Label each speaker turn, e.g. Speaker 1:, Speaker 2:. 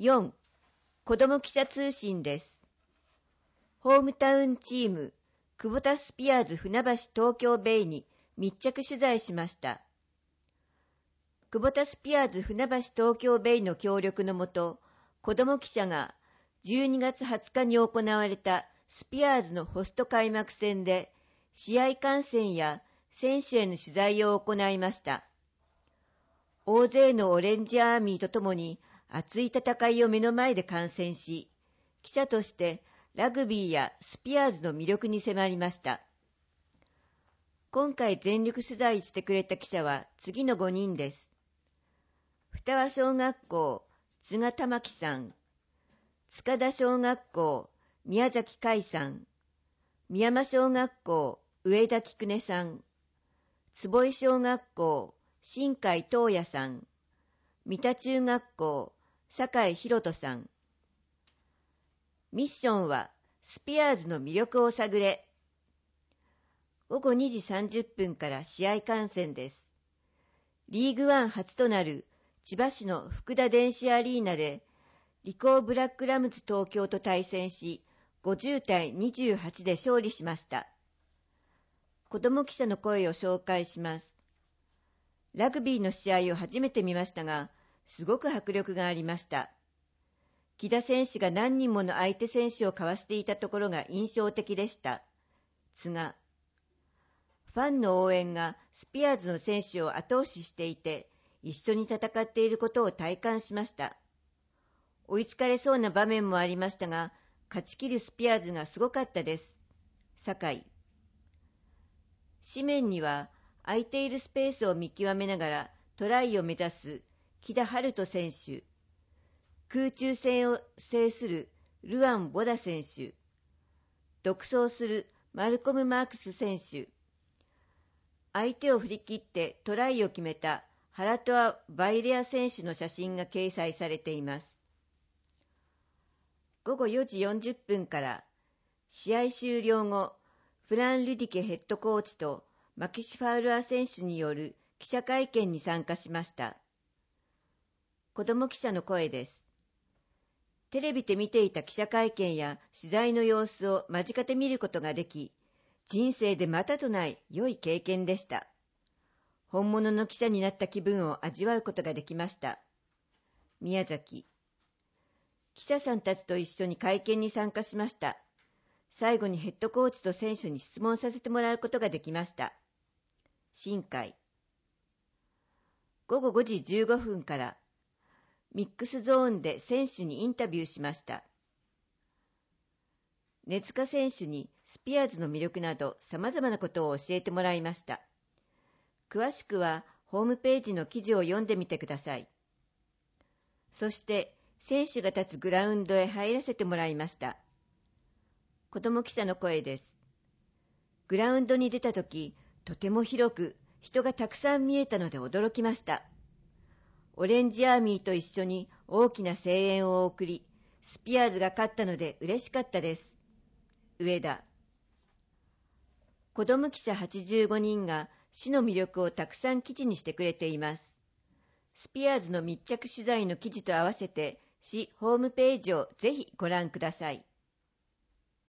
Speaker 1: 4. 子ども記者通信です。ホームタウンチーム、クボタスピアーズ船橋東京ベイに密着取材しました。クボタスピアーズ船橋東京ベイの協力のもと、子ども記者が12月20日に行われたスピアーズのホスト開幕戦で、試合観戦や選手への取材を行いました。大勢のオレンジアーミーとともに熱い戦いを目の前で観戦し、記者としてラグビーやスピアーズの魅力に迫りました。今回全力取材してくれた記者は次の5人です。双葉小学校、津賀玉樹さん。塚田小学校、宮崎海さん。宮山小学校、上田菊音さん。坪井小学校、新海東也さん。三田中学校、酒井博人さん。ミッションは、スピアーズの魅力を探れ。午後2時30分から試合観戦です。リーグワン初となる千葉市の福田電子アリーナで、リコーブラックラムズ東京と対戦し、50対28で勝利しました。子ども記者の声を紹介します。ラグビーの試合を初めて見ましたが、すごく迫力がありました。木田選手が何人もの相手選手をかわしていたところが印象的でした。津賀。ファンの応援がスピアーズの選手を後押ししていて、一緒に戦っていることを体感しました。追いつかれそうな場面もありましたが、勝ち切るスピアーズがすごかったです。酒井。紙面には空いているスペースを見極めながらトライを目指す木田晴斗選手、空中戦を制するルアン・ボダ選手、独走するマルコム・マークス選手、相手を振り切ってトライを決めたハラトア・バイレア選手の写真が掲載されています。午後4時40分から試合終了後、フラン・ルディケヘッドコーチとマキシ・ファウルア選手による記者会見に参加しました。子ども記者の声です。テレビで見ていた記者会見や取材の様子を間近で見ることができ、人生でまたとない良い経験でした。本物の記者になった気分を味わうことができました。宮崎。記者さんたちと一緒に会見に参加しました。最後にヘッドコーチと選手に質問させてもらうことができました。新海。午後5時15分からミックスゾーンで選手にインタビューしました。根塚選手にスピアーズの魅力など様々なことを教えてもらいました。詳しくはホームページの記事を読んでみてください。そして選手が立つグラウンドへ入らせてもらいました。子ども記者の声です。グラウンドに出たとき、とても広く人がたくさん見えたので驚きました。オレンジアーミーと一緒に大きな声援を送り、スピアーズが勝ったので嬉しかったです。上田。子ども記者85人が市の魅力をたくさん記事にしてくれています。スピアーズの密着取材の記事と合わせて市ホームページをぜひご覧ください。